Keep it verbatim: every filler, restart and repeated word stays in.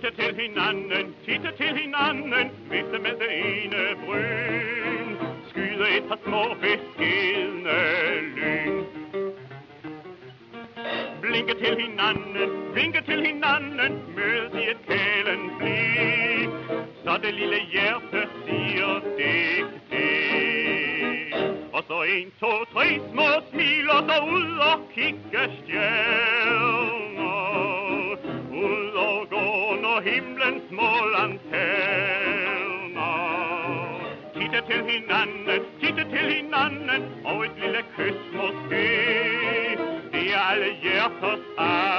Titte til hinanden, titte til hinanden, vifte med det ene bryn, skyde et par små beskedne lyn. Blinke til hinanden, blinke til hinanden, mød i et kælen blik, så det lille hjerte siger dik, dik. Og så en, to, tre små smil, og så ud og kigge stjerner, ud og gå når himlens små lanterner. Titte til hinanden, titte til hinanden, og et lille kys måske, det er alle hjerters